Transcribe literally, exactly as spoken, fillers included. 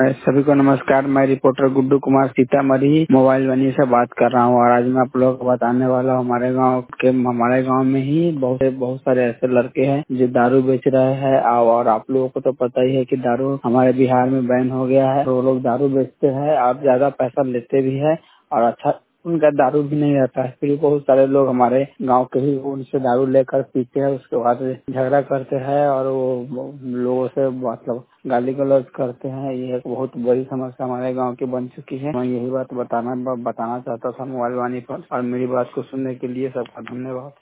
सभी को नमस्कार। मैं रिपोर्टर गुड्डू कुमार सीतामढ़ी मोबाइल वनी से बात कर रहा हूँ और आज मैं आप लोगों को बताने वाला हूँ हमारे गांव के हमारे गांव में ही बहुत बहुत सारे ऐसे लड़के हैं जो दारू बेच रहे हैं। और आप लोगों को तो पता ही है कि दारू हमारे बिहार में बैन हो गया है। तो वो लोग दारू बेचते हैं और ज्यादा पैसा लेते भी है और अच्छा उनका दारू भी नहीं रहता है। फिर बहुत सारे लोग हमारे गांव के ही उनसे दारू लेकर पीते हैं, उसके बाद झगड़ा करते हैं और वो लोगों से मतलब गाली गलौज करते हैं। ये एक बहुत बड़ी समस्या हमारे गांव की बन चुकी है। मैं यही बात बताना बताना चाहता था मोबाइल वाणी पर, और मेरी बात को सुनने के लिए सबका धन्यवाद।